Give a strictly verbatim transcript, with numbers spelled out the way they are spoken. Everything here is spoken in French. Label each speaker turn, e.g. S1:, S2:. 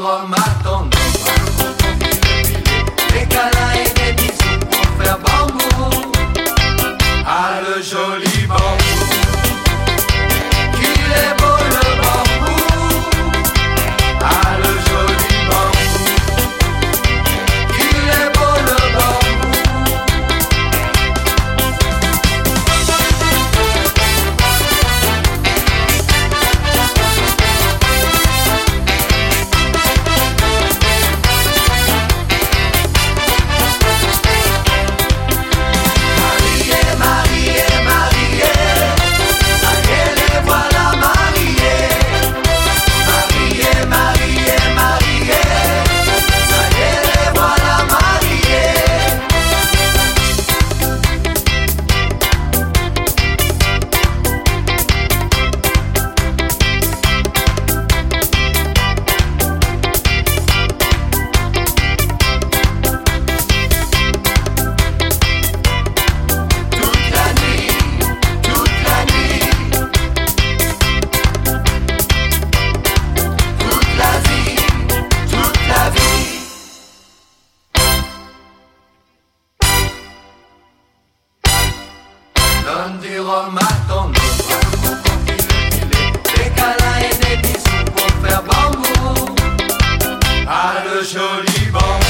S1: rhum à ton nom. Des câlins et des bisous pour faire bambou. Ah, le joli bambou. Qu'il est beau le bambou. Ah, le joli bambou. Qu'il est beau le bambou. Donne du rhum à ton nom, des câlins et des bisous pour faire bambou. Ah, le joli bambou.